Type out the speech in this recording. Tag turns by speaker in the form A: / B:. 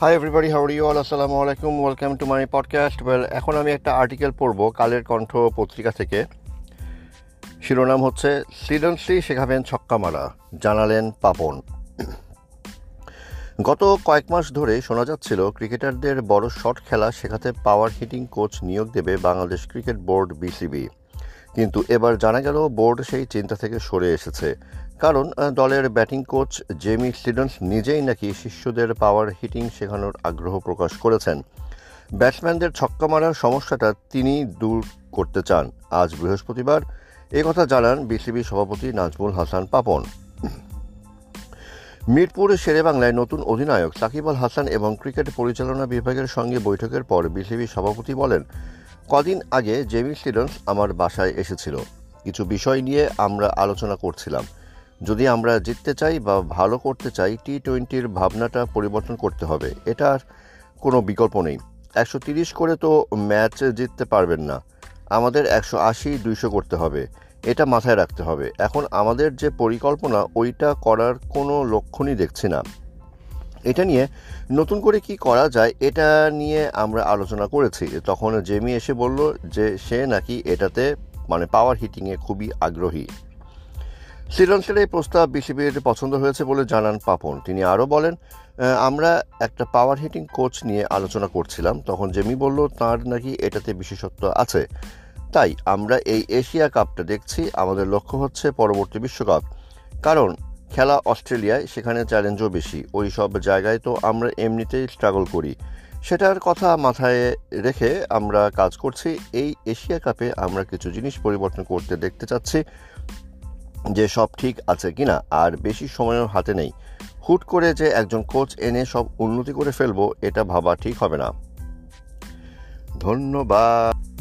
A: High everybody, how are you all? আসসালামু আলাইকুম, welcome to my podcast. এখন আমি একটা আর্টিকেল পড়ব কালের কণ্ঠ পত্রিকা থেকে। শিরোনাম হচ্ছে সৃজনশ্রী শেখাবেন ছক্কা মারা, জানালেন পাপন। গত কয়েক মাস ধরে শোনা যাচ্ছিল ক্রিকেটারদের বড় শট খেলা শেখাতে পাওয়ার হিটিং কোচ নিয়োগ দেবে বাংলাদেশ ক্রিকেট বোর্ড বিসিবি। কিন্তু এবার জানা গেল বোর্ড সেই চিন্তা থেকে সরে এসেছে। কারণ দলের ব্যাটিং কোচ জেমি স্টিভেন্স নিজেই নাকি শিষ্যদের পাওয়ার হিটিং শেখানোর আগ্রহ প্রকাশ করেছেন। ব্যাটসম্যানদের ছক্কা মারার সমস্যাটা তিনি দূর করতে চান। আজ বৃহস্পতিবার কথা জানান বিসিবি সভাপতি নাজমুল হাসান পাপন। মিরপুর শেরেবাংলায় নতুন অধিনায়ক সাকিব আল হাসান এবং ক্রিকেট পরিচালনা বিভাগের সঙ্গে বৈঠকের পর বিসিবি সভাপতি বলেন, কদিন আগে জেমি স্টিভেন্স আমার বাসায় এসেছিল। কিছু বিষয় নিয়ে আমরা আলোচনা করছিলাম। যদি আমরা জিততে চাই বা ভালো করতে চাই, টি-20-র ভাবনাটা পরিবর্তন করতে হবে। এটার কোনো বিকল্প নেই। 130 করে তো ম্যাচ জিততে পারবেন না। আমাদের 180-200 করতে হবে। এটা মাথায় রাখতে হবে। এখন আমাদের যে পরিকল্পনা, ওইটা করার কোনো লক্ষণই দেখছি না। এটা নিয়ে নতুন করে কি করা যায়, এটা নিয়ে আমরা আলোচনা করেছি। তখন জেমি এসে বলল যে সে নাকি এটাতে পাওয়ার হিটিংয়ে খুবই আগ্রহী। শ্রীলঙ্কার এই প্রস্তাব বিসিবির পছন্দ হয়েছে বলে জানান পাপন। তিনি আরও বলেন, আমরা একটা পাওয়ার হিটিং কোচ নিয়ে আলোচনা করছিলাম। তখন জেমি বলল তার নাকি এটাতে বিশেষত্ব আছে। তাই আমরা এই এশিয়া কাপটা দেখছি। আমাদের লক্ষ্য হচ্ছে পরবর্তী বিশ্বকাপ। কারণ খেলা অস্ট্রেলিয়ায়, সেখানে চ্যালেঞ্জও বেশি। ওই সব জায়গায় তো আমরা এমনিতেই স্ট্রাগল করি। সেটার কথা মাথায় রেখে আমরা কাজ করছি। এই এশিয়া কাপে আমরা কিছু জিনিস পরিবর্তন করতে দেখতে চাচ্ছি, যে সব ঠিক আছে কিনা। আর বেশি সময়ও হাতে নেই। হুট করে যে একজন কোচ এনে সব উন্নতি করে ফেলবো, এটা ভাবা ঠিক হবে না। ধন্যবাদ।